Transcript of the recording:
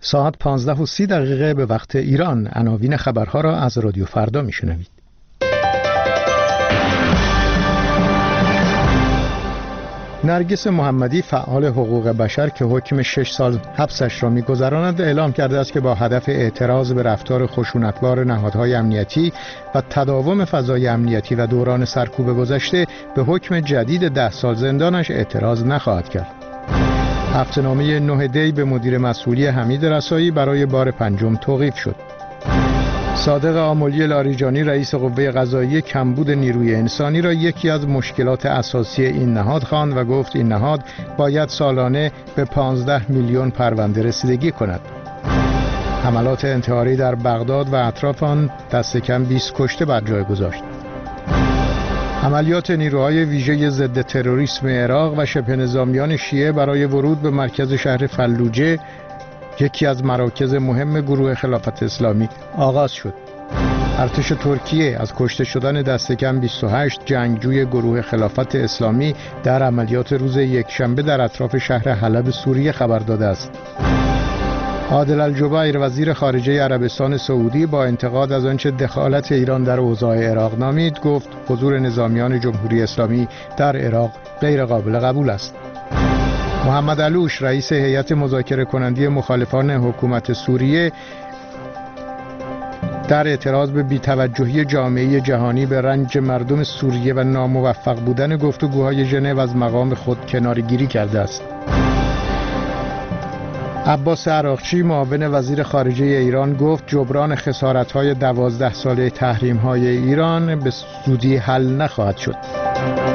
ساعت 15:30 به وقت ایران. عناوین خبرها را از رادیو فردا میشنوید. نرگس محمدی فعال حقوق بشر که حکم 6 سال حبسش را می‌گذراند اعلام کرده است که با هدف اعتراض به رفتار خشونتبار نهادهای امنیتی و تداوم فضای امنیتی و دوران سرکوب گذشته به حکم جدید 10 سال زندانش اعتراض نخواهد کرد. هفته‌نامه 9 دی به مدیر مسئولی حمید رسایی برای بار 5 توقیف شد. صادق آملی لاریجانی رئیس قوه قضاییه کمبود نیروی انسانی را یکی از مشکلات اساسی این نهاد خواند و گفت این نهاد باید سالانه به 15 میلیون پرونده رسیدگی کند. حملات انتحاری در بغداد و اطراف آن دست کم 20 کشته بر جای گذاشت. عملیات نیروهای ویژه ضد تروریسم عراق و شبه نظامیان شیعه برای ورود به مرکز شهر فلوجه، یکی از مراکز مهم گروه خلافت اسلامی، آغاز شد. ارتش ترکیه از کشته شدن دست کم 28 جنگجوی گروه خلافت اسلامی در عملیات روز یکشنبه در اطراف شهر حلب سوریه خبر داده است. عادل الجبیر وزیر خارجه عربستان سعودی با انتقاد از آنچه دخالت ایران در اوضاع عراق نامید، گفت حضور نظامیان جمهوری اسلامی در عراق غیر قابل قبول است. محمد علوش رئیس هیئت مذاکره کننده مخالفان حکومت سوریه در اعتراض به بی‌توجهی جامعه جهانی به رنج مردم سوریه و ناموفق بودن گفتگوهای ژنو از مقام خود کناره‌گیری کرده است. عباس عراقچی معاون وزیر خارجه ایران گفت جبران خسارت‌های 12 ساله تحریم‌های ایران به زودی حل نخواهد شد.